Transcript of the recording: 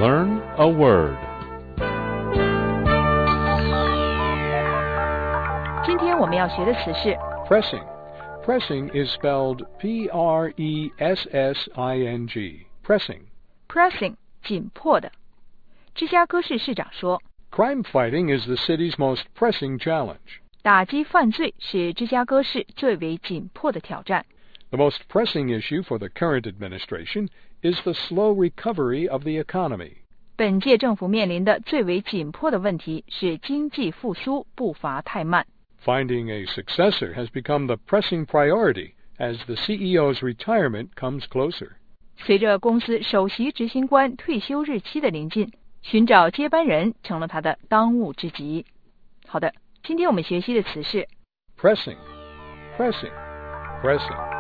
Learn a word. 今天我们要学的词是 Pressing. Pressing is spelled P-R-E-S-S-I-N-G. Pressing. pressing 紧迫的。芝加哥市市长说 Crime fighting is the city's most pressing challenge. 打击犯罪是芝加哥市最为紧迫的挑战。 The most pressing issue for the current administration is the slow recovery of the economy. 本届政府面临的最为紧迫的问题是经济复苏步伐太慢。 Finding a successor has become the pressing priority as the CEO's retirement comes closer. 随着公司首席执行官退休日期的临近，寻找接班人成了他的当务之急。好的，今天我们学习的词是 Pressing. Pressing. Pressing.